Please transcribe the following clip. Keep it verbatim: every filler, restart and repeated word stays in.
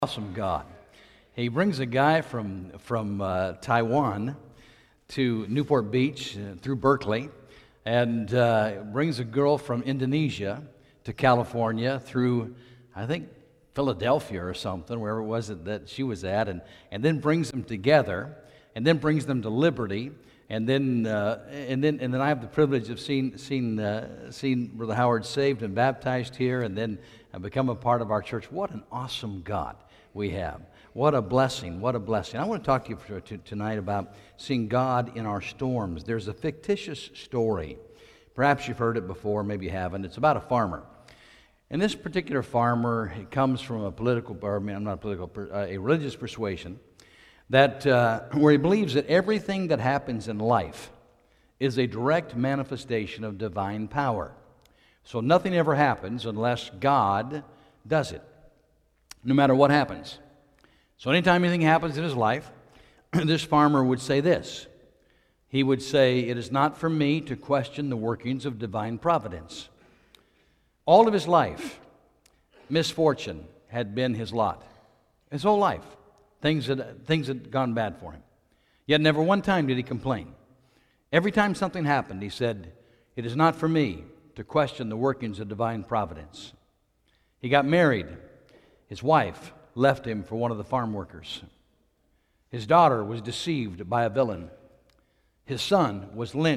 Awesome God. He brings a guy from from uh, Taiwan to Newport Beach uh, through Berkeley, and uh, brings a girl from Indonesia to California through, I think, Philadelphia or something, wherever it was that, that she was at, and, and then brings them together, and then brings them to Liberty, and then uh, and then and then I have the privilege of seeing seeing uh, seeing Brother Howard saved and baptized here, and then uh, become a part of our church. What an awesome God we have! What a blessing! What a blessing! I want to talk to you for, to, tonight about seeing God in our storms. There's a fictitious story. Perhaps you've heard it before, maybe you haven't. It's about a farmer. And this particular farmer, he comes from a political, or I mean, I'm not a political, uh, a religious persuasion, that uh, where he believes that everything that happens in life is a direct manifestation of divine power. So nothing ever happens unless God does it, no matter what happens. So anytime anything happens in his life, this farmer would say this. He would say, "It is not for me to question the workings of divine providence." All of his life, misfortune had been his lot. His whole life, things had, things had gone bad for him. Yet never one time did he complain. Every time something happened, he said, "It is not for me to question the workings of divine providence." He got married. His wife left him for one of the farm workers. His daughter was deceived by a villain. His son was lynched